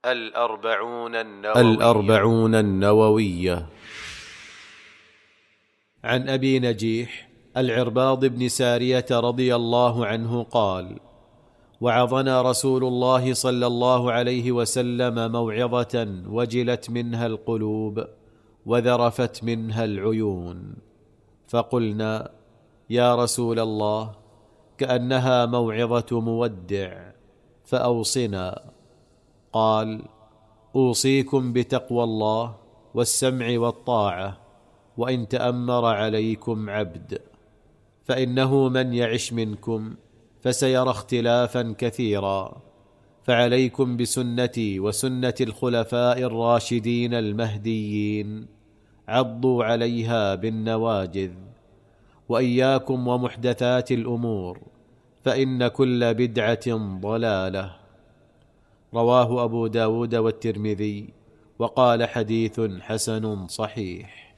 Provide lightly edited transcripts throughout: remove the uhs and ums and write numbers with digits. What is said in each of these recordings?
الأربعون النووية. عن أبي نجيح العرباض بن سارية رضي الله عنه قال: وعظنا رسول الله صلى الله عليه وسلم موعظة وجلت منها القلوب وذرفت منها العيون، فقلنا: يا رسول الله، كأنها موعظة مودع، فأوصنا. قال: أوصيكم بتقوى الله والسمع والطاعة، وإن تأمر عليكم عبد، فإنه من يعش منكم فسيرى اختلافا كثيرا، فعليكم بسنتي وسنة الخلفاء الراشدين المهديين، عضوا عليها بالنواجذ، وإياكم ومحدثات الأمور، فإن كل بدعة ضلالة. رواه أبو داود والترمذي، وقال: حديث حسن صحيح.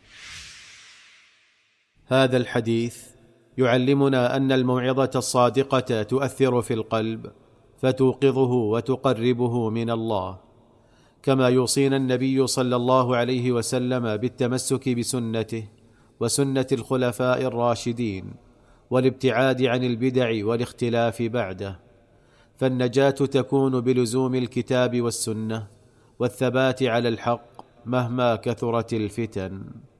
هذا الحديث يعلمنا أن الموعظة الصادقة تؤثر في القلب، فتوقظه وتقربه من الله، كما يوصينا النبي صلى الله عليه وسلم بالتمسك بسنته وسنة الخلفاء الراشدين، والابتعاد عن البدع والاختلاف بعده، فالنجاة تكون بلزوم الكتاب والسنة والثبات على الحق مهما كثرت الفتن.